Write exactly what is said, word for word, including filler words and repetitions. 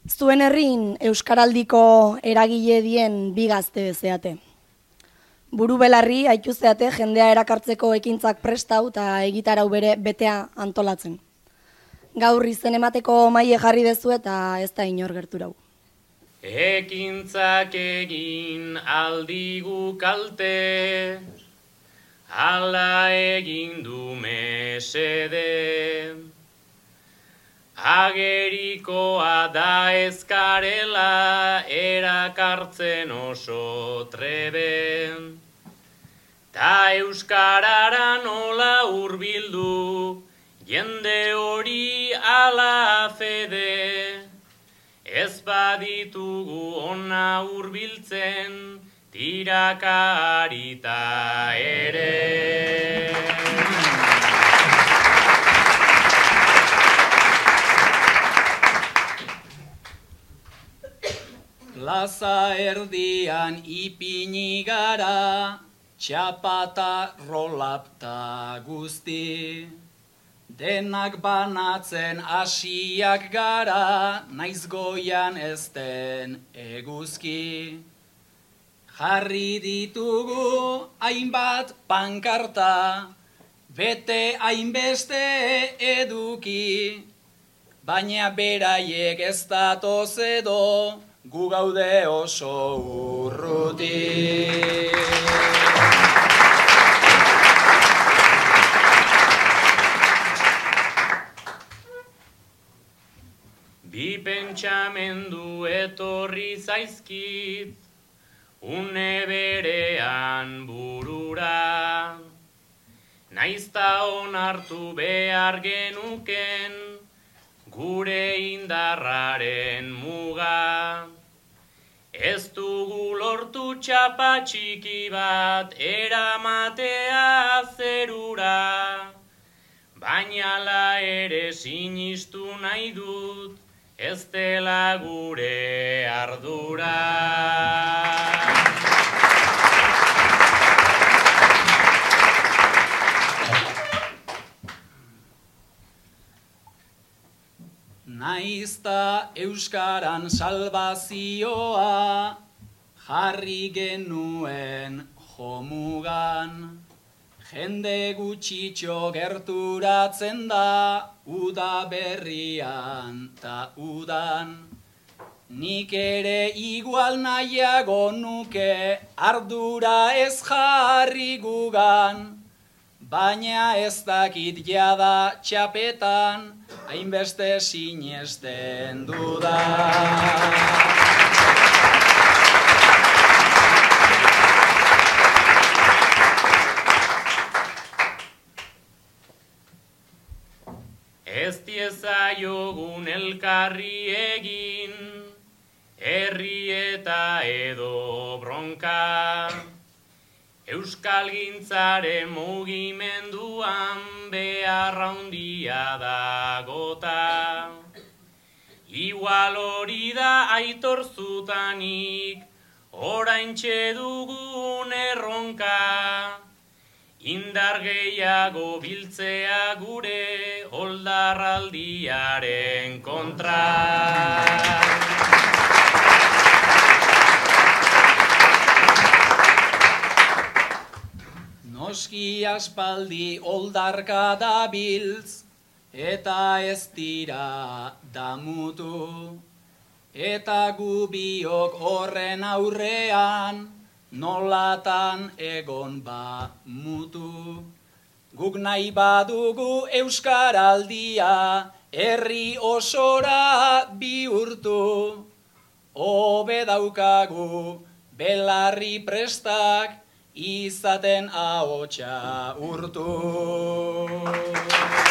Zuen herrin euskaraldiko eragile dien bi gazte zeate. Buru belarri haitu zeate jendea erakartzeko ekintzak prestau eta egitarau bere betea antolatzen. Gaur izen emateko maile jarri dezu eta ez da inor gerturau. Ekintzak egin aldigu kalte, ala egin du mesede. Agerikoa da ezkarela erakartzen oso trebe. Ta euskarara nola hurbildu, jende hori ala fede. Ez baditugu ona hurbiltzen, tiraka arita ere. Plaza erdian ipini gara, txapata rolapta guzti. Denak banatzen hasiak gara, naiz goian ez den eguzki. Jarri ditugu hainbat pankarta, bete hainbeste eduki, baina beraiek ez datoz edo, gu gaude oso urruti. Bi pentsamendu etorri zaizkit, une berean burura. Naizta onartu behar genuken, gure indarraren muga. Ez dugu lortu txapa txiki bat eramatea zerura, baina la ere sinistu nahi dut, ez dela gure ardura. Naizta euskaran salbazioa jarri genuen jomugan, jende gutxitxo gerturatzen da uda berrian ta udan. Nik ere igual nahiago nuke ardura ez jarri gugan, baina ez dakit jada txapetan hainbeste sinesten dudan. Ez diezaiogun elkarri egin, herri eta edo bronka. Euskalgintzaren mugimenduan beharra handia da gota. Igual hori da aitor zutanik, oraintxe dugun erronka. Indar gehiago biltzea gure oldarraldiaren kontra. Noski aspaldi oldarka dabiltz, eta ez dira damutu. Eta gu biok horren aurrean, nolatan egon ba mutu. Guk nahi badugu euskaraldia, herri osora bihurtu. Hobe daukagu belarri prestak, izaten ahotsa urtu.